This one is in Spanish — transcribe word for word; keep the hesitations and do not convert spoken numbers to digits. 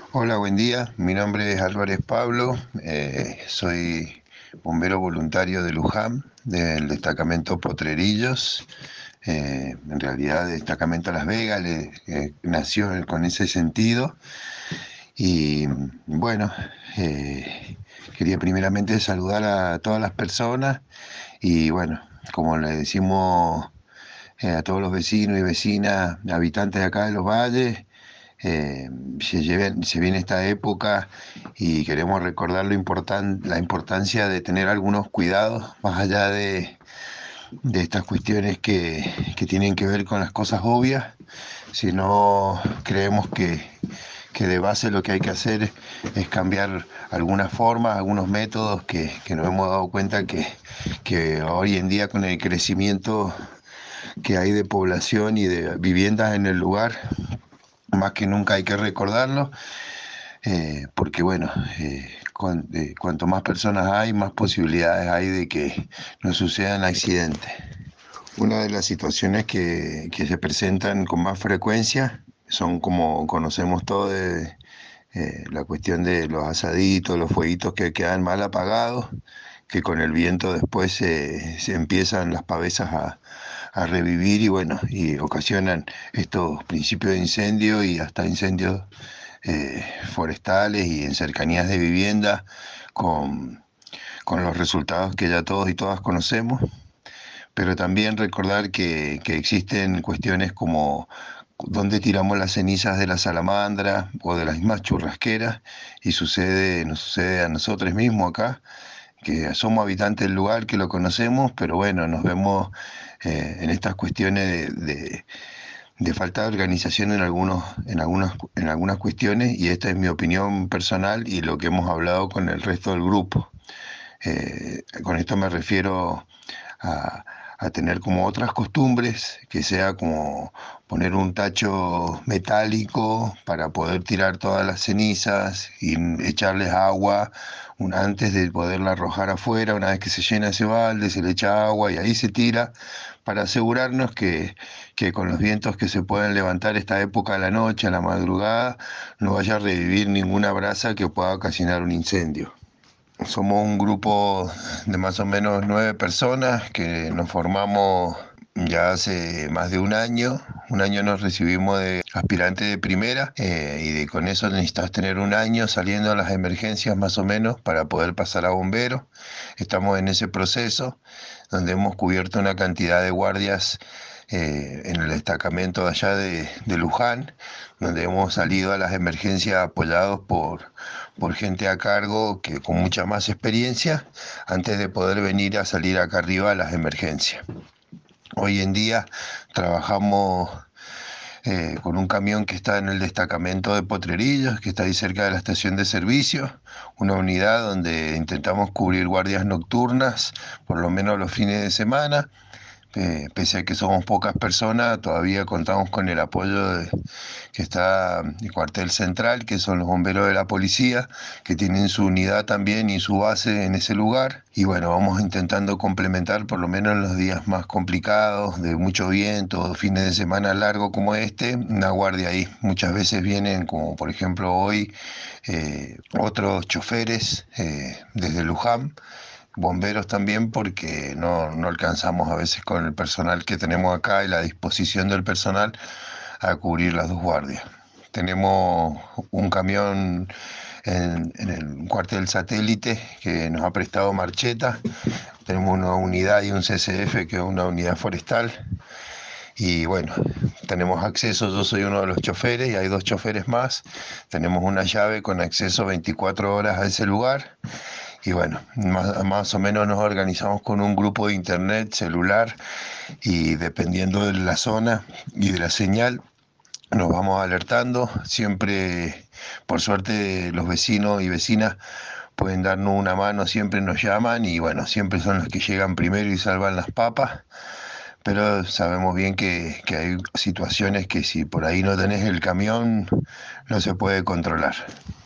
Hola, buen día. Mi nombre es Álvarez Pablo. Eh, soy bombero voluntario de Luján, del destacamento Potrerillos. Eh, en realidad, destacamento Las Vegas le- eh, nació con ese sentido. Y bueno, eh, quería primeramente saludar a todas las personas y bueno, como le decimos eh, a todos los vecinos y vecinas, habitantes de acá de los valles. Eh, se, lleven- se viene esta época y queremos recordar lo importan- la importancia de tener algunos cuidados más allá de, de estas cuestiones que, que tienen que ver con las cosas obvias, sino creemos que, que de base lo que hay que hacer es cambiar algunas formas, algunos métodos que, que nos hemos dado cuenta que, que hoy en día con el crecimiento que hay de población y de viviendas en el lugar, más que nunca hay que recordarlo, eh, porque bueno, eh, cuan- eh, cuanto más personas hay, más posibilidades hay de que nos sucedan accidentes. Una de las situaciones que, que se presentan con más frecuencia son, como conocemos todos, de, eh, la cuestión de los asaditos, los fueguitos que quedan mal apagados, que con el viento después se, se empiezan las pavesas a, a revivir y bueno, y ocasionan estos principios de incendio y hasta incendios eh, forestales y en cercanías de vivienda con, con los resultados que ya todos y todas conocemos, pero también recordar que, que existen cuestiones como dónde tiramos las cenizas de la salamandra o de las mismas churrasqueras y sucede, nos sucede a nosotros mismos acá, que somos habitantes del lugar, que lo conocemos, pero bueno, nos vemos eh, en estas cuestiones de, de, de falta de organización en, algunos, en, algunas, en algunas cuestiones, y esta es mi opinión personal y lo que hemos hablado con el resto del grupo. Eh, con esto me refiero a, a tener como otras costumbres, que sea como poner un tacho metálico para poder tirar todas las cenizas y echarles agua una, antes de poderla arrojar afuera. Una vez que se llena ese balde, se le echa agua y ahí se tira para asegurarnos que, que con los vientos que se pueden levantar esta época de la noche, a la madrugada, no vaya a revivir ninguna brasa que pueda ocasionar un incendio. Somos un grupo de más o menos nueve personas que nos formamos ya hace más de un año. Un año nos recibimos de aspirante de primera, eh, y de, con eso necesitas tener un año saliendo a las emergencias más o menos para poder pasar a bombero. Estamos en ese proceso donde hemos cubierto una cantidad de guardias eh, en el destacamento de allá de, de Luján, donde hemos salido a las emergencias apoyados por, por gente a cargo que con mucha más experiencia antes de poder venir a salir acá arriba a las emergencias. Hoy en día trabajamos eh, con un camión que está en el destacamento de Potrerillos, que está ahí cerca de la estación de servicio, una unidad donde intentamos cubrir guardias nocturnas, por lo menos los fines de semana. Eh, pese a que somos pocas personas, todavía contamos con el apoyo de, que está el cuartel central, que son los bomberos de la policía, que tienen su unidad también y su base en ese lugar. Y bueno, vamos intentando complementar, por lo menos en los días más complicados, de mucho viento, fines de semana largo como este, una guardia ahí. Muchas veces vienen, como por ejemplo hoy, eh, otros choferes eh, desde Luján, bomberos también, porque no, no alcanzamos a veces con el personal que tenemos acá y la disposición del personal a cubrir las dos guardias. Tenemos un camión en, en el cuartel satélite que nos ha prestado Marcheta. Tenemos una unidad y un C C F, que es una unidad forestal. Y bueno, tenemos acceso, yo soy uno de los choferes y hay dos choferes más. Tenemos una llave con acceso veinticuatro horas a ese lugar. Y bueno, más, más o menos nos organizamos con un grupo de internet celular y dependiendo de la zona y de la señal, nos vamos alertando. Siempre, por suerte, los vecinos y vecinas pueden darnos una mano, siempre nos llaman y bueno, siempre son los que llegan primero y salvan las papas. Pero sabemos bien que, que hay situaciones que si por ahí no tenés el camión, no se puede controlar.